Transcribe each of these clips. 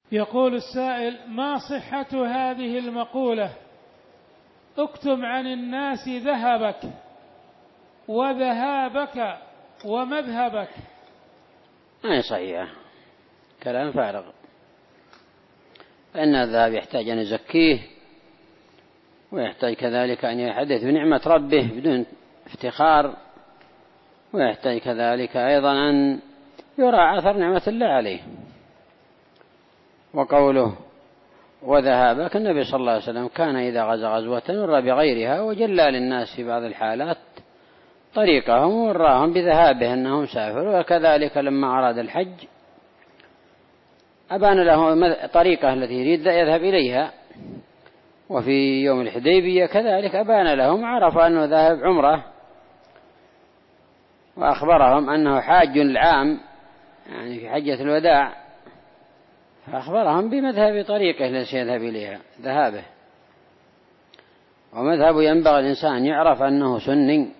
يقول السائل: ما صحة هذه المقولة: اكتم عن الناس ذهبك وذهابك ومذهبك؟ ما هي صحيحة، كلام فارغ، فإن الذهب يحتاج أن يزكيه، ويحتاج كذلك أن يحدث بنعمة ربه بدون افتخار، ويحتاج كذلك أيضا أن يرى أثر نعمة الله عليه. وقوله وذهابك، النبي صلى الله عليه وسلم كان إذا غزا غزوة مر بغيرها وجلى للناس في بعض الحالات طريقهم وراهم بذهابه أنهم سافروا. وكذلك لما أراد الحج أبان له طريقة التي يريد يذهب إليها، وفي يوم الحديبية كذلك أبان لهم، عرفوا أنه ذهب عمره، وأخبرهم أنه حاج العام يعني في حجة الوداع، فأخبرهم بمذهب طريقه التي يذهب إليها ذهابه. ومذهب ينبغي الإنسان أن يعرف أنه سني،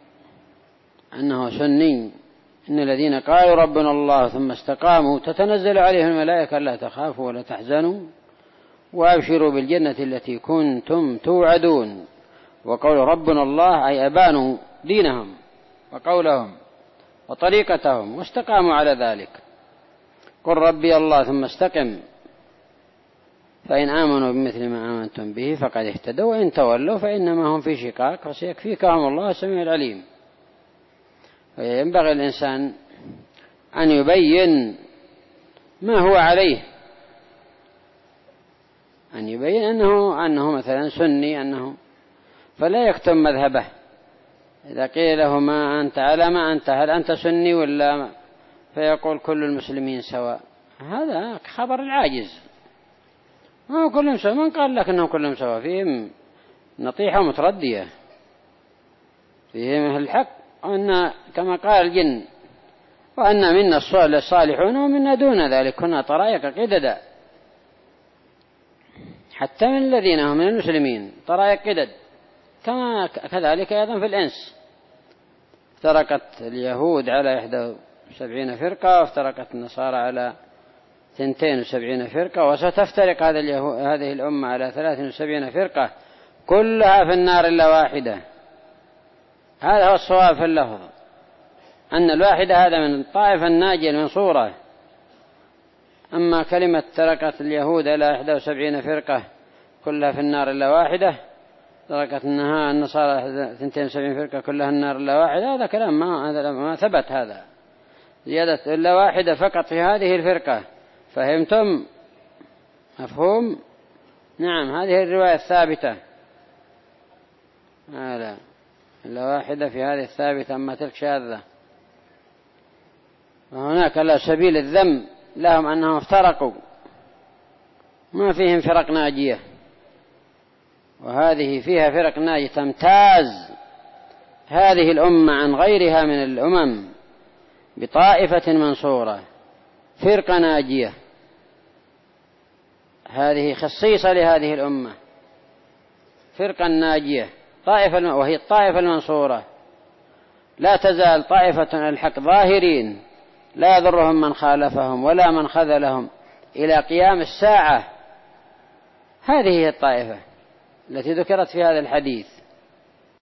إن الذين قالوا ربنا الله ثم استقاموا تتنزل عليهم الملائكة لا تخافوا ولا تحزنوا وأبشروا بالجنة التي كنتم توعدون. وقول ربنا الله أي أبانوا دينهم وقولهم وطريقتهم واستقاموا على ذلك. قل ربي الله ثم استقم، فإن آمنوا بمثل ما آمنتم به فقد اهتدوا، وإن تولوا فإنما هم في شقاق فسيكفيكهم الله السميع العليم. فينبغي الإنسان أن يبين ما هو عليه، أن يبين أنه مثلا سني، فلا يكتم مذهبه. إذا قيل له ما أنت على ما أنت، هل أنت سني ولا، فيقول كل المسلمين سواء، هذا خبر العاجز. ما هو كلهم سواء، من قال لك أنهم كلهم سواء؟ فيهم نطيحة متردية، فيهم الحق، وأن كما قال الجن وأن منا الصالحون ومنا دون ذلك كنا طرائق قددا. حتى من الذين هم من المسلمين طرائق قدد، كذلك أيضا في الإنس. افترقت اليهود على 71 فرقة، وافترقت النصارى على 72 فرقة، وستفترق هذه الأمة على 73 فرقة، كلها في النار إلا واحدة. هذا هو الصواب في اللفظ، أن الواحدة هذا من الطائفة الناجية المنصورة. أما كلمة تركت اليهود على 71 فرقة كلها في النار إلا واحدة، تركت النصارى 72 فرقة كلها النار إلا واحدة، هذا كلام ما ثبت. هذا زيادة إلا واحدة فقط في هذه الفرقة، فهمتم؟ مفهوم؟ نعم، هذه الرواية الثابتة. لا إلا واحدة في هذه الثابتة، أما تلك شاذة. وهناك لا سبيل الذم لهم أنهم افترقوا، ما فيهم فرق ناجية، وهذه فيها فرق ناجية تمتاز هذه الأمة عن غيرها من الأمم بطائفة منصورة، فرقة ناجية. هذه خصيصة لهذه الأمة، فرقة ناجية، طائفة، وهي الطائفة المنصورة. لا تزال طائفة الحق ظاهرين، لا يضرهم من خالفهم ولا من خذلهم إلى قيام الساعة. هذه هي الطائفة التي ذكرت في هذا الحديث.